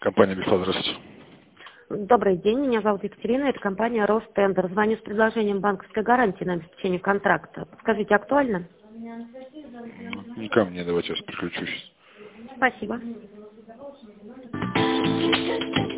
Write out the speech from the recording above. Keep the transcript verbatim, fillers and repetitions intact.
Компания Бифа, здравствуйте. Добрый день, меня зовут Екатерина, это компания Ростендер. Звоню с предложением банковской гарантии на обеспечение контракта. Скажите, актуально? Не ко мне, давайте я вас переключусь. Спасибо.